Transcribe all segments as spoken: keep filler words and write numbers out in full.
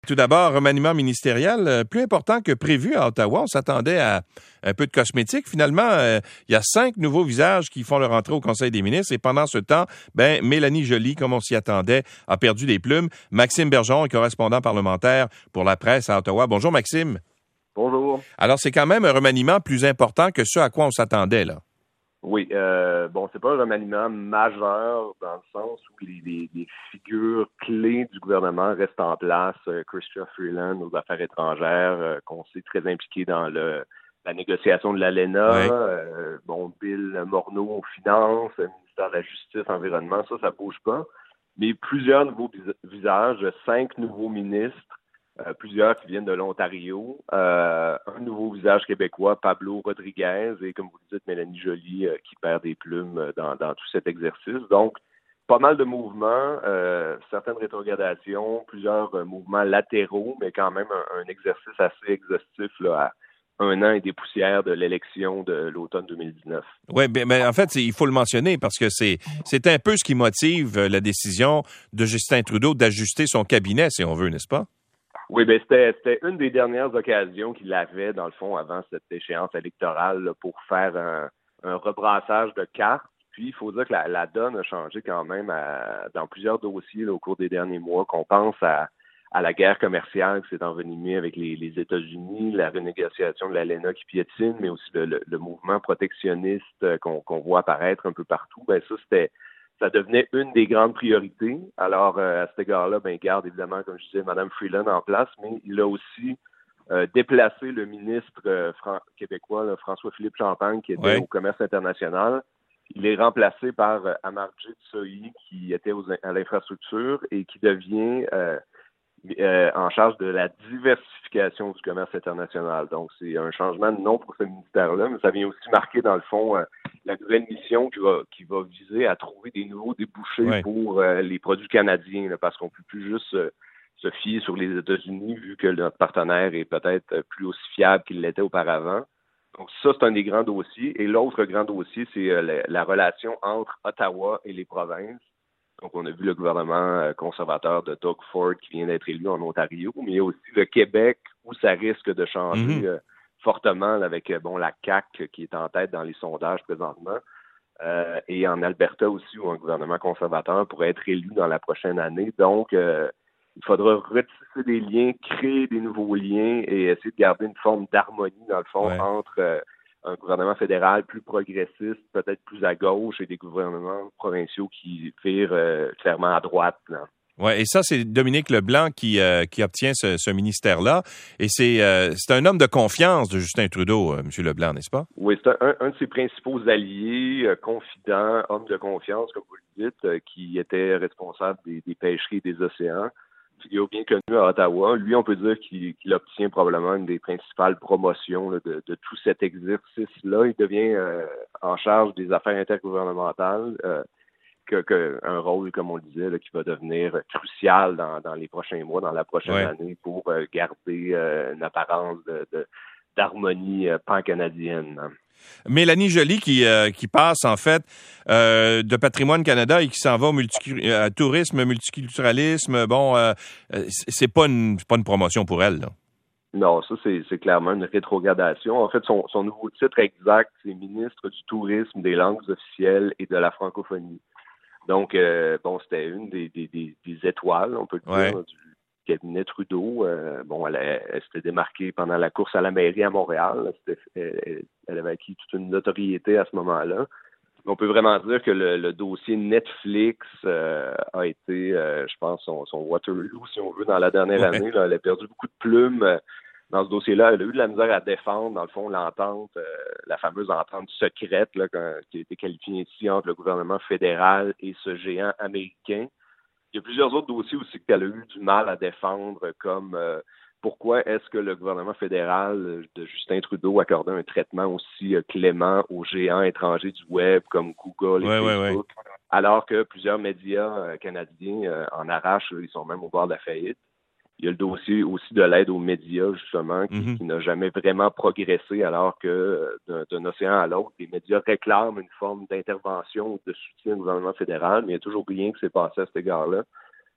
Tout d'abord, remaniement ministériel euh, plus important que prévu à Ottawa. On s'attendait à un peu de cosmétique. Finalement, euh, il y a cinq nouveaux visages qui font leur entrée au Conseil des ministres. Et pendant ce temps, ben Mélanie Joly, comme on s'y attendait, a perdu des plumes. Maxime Bergeron est correspondant parlementaire pour la presse à Ottawa. Bonjour, Maxime. Bonjour. Alors, c'est quand même un remaniement plus important que ce à quoi on s'attendait, là. Oui, euh, bon, c'est pas un remaniement majeur dans le sens où les, les, les figures clés du gouvernement restent en place. Euh, Chrystia Freeland aux affaires étrangères, euh, qu'on sait très impliqué dans le la négociation de l'A L E N A. Ouais. Euh, bon, Bill Morneau aux finances, le ministère de la Justice, environnement, ça, ça bouge pas. Mais plusieurs nouveaux vis- visages, cinq nouveaux ministres. Euh, plusieurs qui viennent de l'Ontario, euh, un nouveau visage québécois, Pablo Rodriguez, et comme vous le dites, Mélanie Joly, euh, qui perd des plumes dans, dans tout cet exercice. Donc, pas mal de mouvements, euh, certaines rétrogradations, plusieurs euh, mouvements latéraux, mais quand même un, un exercice assez exhaustif là, à un an et des poussières de l'élection de l'automne deux mille dix-neuf. Oui, mais, mais en fait, c'est, il faut le mentionner parce que c'est, c'est un peu ce qui motive euh, la décision de Justin Trudeau d'ajuster son cabinet, si on veut, n'est-ce pas? Oui, ben c'était, c'était une des dernières occasions qu'il avait, dans le fond, avant cette échéance électorale, là, pour faire un, un rebrassage de cartes. Puis, il faut dire que la, la donne a changé quand même à, dans plusieurs dossiers là, au cours des derniers mois, qu'on pense à, à la guerre commerciale qui s'est envenimée avec les, les États-Unis, la renégociation de l'A L E N A qui piétine, mais aussi le, le, le mouvement protectionniste qu'on, qu'on voit apparaître un peu partout. Ben ça, c'était ça devenait une des grandes priorités. Alors, euh, à cet égard-là, ben, il garde évidemment, comme je disais, Mme Freeland en place, mais il a aussi euh, déplacé le ministre euh, fran- québécois, là, François-Philippe Champagne, qui était Ouais. au commerce international. Il est remplacé par euh, Amarjit Sohi, qui était aux, à l'infrastructure et qui devient euh, euh, en charge de la diversification du commerce international. Donc, c'est un changement de nom pour ce ministère-là, mais ça vient aussi marquer, dans le fond, euh, la nouvelle mission qui va, qui va viser à trouver des nouveaux débouchés Ouais. pour euh, les produits canadiens, là, parce qu'on ne peut plus juste euh, se fier sur les États-Unis, vu que notre partenaire est peut-être plus aussi fiable qu'il l'était auparavant. Donc, ça, c'est un des grands dossiers. Et l'autre grand dossier, c'est euh, la, la relation entre Ottawa et les provinces. Donc, on a vu le gouvernement conservateur de Doug Ford qui vient d'être élu en Ontario, mais il y a aussi le Québec où ça risque de changer Mm-hmm. euh, fortement là, avec bon la C A Q qui est en tête dans les sondages présentement. Euh, et en Alberta aussi, où un gouvernement conservateur pourrait être élu dans la prochaine année. Donc, euh, il faudra retisser des liens, créer des nouveaux liens et essayer de garder une forme d'harmonie, dans le fond, Ouais. entre euh, un gouvernement fédéral plus progressiste, peut-être plus à gauche, et des gouvernements provinciaux qui virent euh, clairement à droite, là. Ouais, et ça, c'est Dominique Leblanc qui, euh, qui obtient ce, ce ministère-là. Et c'est, euh, c'est un homme de confiance de Justin Trudeau, euh, M. Leblanc, n'est-ce pas? Oui, c'est un, un de ses principaux alliés, euh, confident, homme de confiance, comme vous le dites, euh, qui était responsable des, des pêcheries et des océans. Figure bien connu à Ottawa. Lui, on peut dire qu'il, qu'il obtient probablement une des principales promotions là, de, de tout cet exercice-là. Il devient euh, en charge des affaires intergouvernementales, euh, que, que un rôle, comme on le disait, là, qui va devenir crucial dans, dans les prochains mois, dans la prochaine Ouais. année, pour euh, garder euh, une apparence de, de, d'harmonie euh, pan-canadienne. Mélanie Joly qui, euh, qui passe, en fait, euh, de Patrimoine Canada et qui s'en va au multi- euh, tourisme, multiculturalisme. Bon, euh, c'est pas une, c'est pas une promotion pour elle, là. Non, ça, c'est, c'est clairement une rétrogradation. En fait, son, son nouveau titre exact, c'est ministre du Tourisme, des langues officielles et de la francophonie. Donc, euh, bon, c'était une des, des, des, des étoiles, on peut le Ouais. dire, du cabinet Trudeau. Euh, bon, elle, elle s'était démarquée pendant la course à la mairie à Montréal. C'était, elle, elle avait acquis toute une notoriété à ce moment-là. On peut vraiment dire que le, le dossier Netflix euh, a été, euh, je pense, son, son Waterloo, si on veut, dans la dernière Ouais. année. Là, elle a perdu beaucoup de plumes euh, dans ce dossier-là. Elle a eu de la misère à défendre, dans le fond, l'entente, euh, la fameuse entente secrète là, quand- qui a été qualifiée ici entre le gouvernement fédéral et ce géant américain. Il y a plusieurs autres dossiers aussi qu'elle a eu du mal à défendre, comme euh, pourquoi est-ce que le gouvernement fédéral de Justin Trudeau accordait un traitement aussi euh, clément aux géants étrangers du web comme Google et Ouais, ouais, Facebook, alors que plusieurs médias euh, canadiens euh, en arrachent, ils sont même au bord de la faillite. Il y a le dossier aussi de l'aide aux médias, justement, qui, Mm-hmm. qui n'a jamais vraiment progressé, alors que euh, d'un, d'un océan à l'autre, les médias réclament une forme d'intervention ou de soutien au gouvernement fédéral, mais il n'y a toujours rien qui s'est passé à cet égard-là.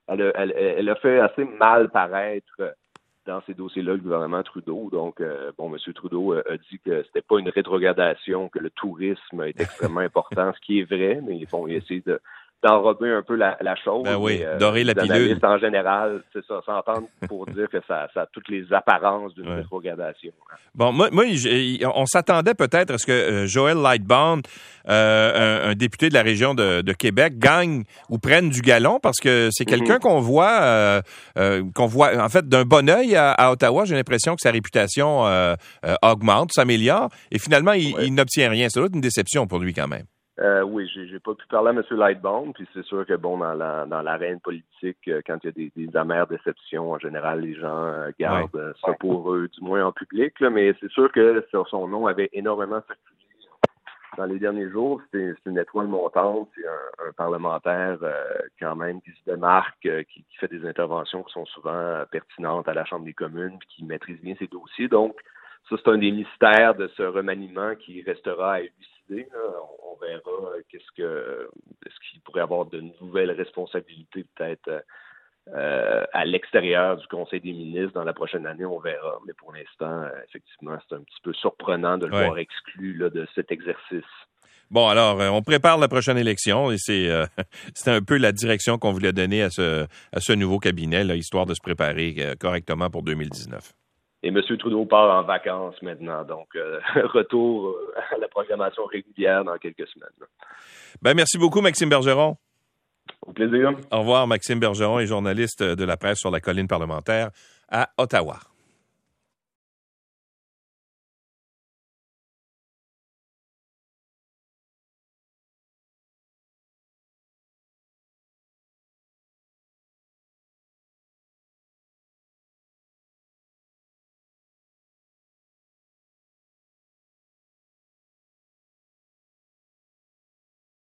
elle a, elle, elle a fait assez mal paraître dans ces dossiers-là le gouvernement Trudeau. Donc, euh, bon, M. Trudeau a, a dit que c'était pas une rétrogradation, que le tourisme est extrêmement important, ce qui est vrai, mais bon, il essaie de d'enrober un peu la, la chose. Ben oui, mais, euh, dorer la les pilule. analystes en général, c'est ça, s'entendent pour dire que ça, ça a toutes les apparences d'une ouais. rétrogradation. Bon, moi, moi on s'attendait peut-être à ce que euh, Joël Lightbound, euh, un, un député de la région de, de Québec, gagne ou prenne du galon parce que c'est quelqu'un mm-hmm. qu'on voit, euh, euh, qu'on voit en fait d'un bon œil à, à Ottawa. J'ai l'impression que sa réputation euh, euh, augmente, s'améliore, et finalement, il, ouais. il n'obtient rien. Ça doit être une déception pour lui quand même. Euh, oui, j'ai, j'ai pas pu parler à M. Lightbound, puis c'est sûr que bon, dans la dans l'arène politique, euh, quand il y a des, des amères déceptions, en général, les gens euh, gardent ouais. euh, ça ouais. pour eux, du moins en public, là, mais c'est sûr que son nom avait énormément circulé dans les derniers jours. C'est, c'est une étoile montante, c'est un, un parlementaire euh, quand même qui se démarque, euh, qui, qui fait des interventions qui sont souvent euh, pertinentes à la Chambre des communes, puis qui maîtrise bien ses dossiers. Donc, ça, c'est un des mystères de ce remaniement qui restera à élucider. On, on verra qu'est-ce que est-ce qu'il pourrait avoir de nouvelles responsabilités peut-être euh, à l'extérieur du Conseil des ministres dans la prochaine année, on verra. Mais pour l'instant, effectivement, c'est un petit peu surprenant de le ouais. voir exclu là, de cet exercice. Bon, alors, on prépare la prochaine élection et c'est, euh, c'est un peu la direction qu'on voulait donner à ce, à ce nouveau cabinet, là, histoire de se préparer euh, correctement pour deux mille dix-neuf. Et M. Trudeau part en vacances maintenant, donc euh, retour à la programmation régulière dans quelques semaines. Ben, merci beaucoup, Maxime Bergeron. Au plaisir. Au revoir, Maxime Bergeron est journaliste de la presse sur la colline parlementaire à Ottawa.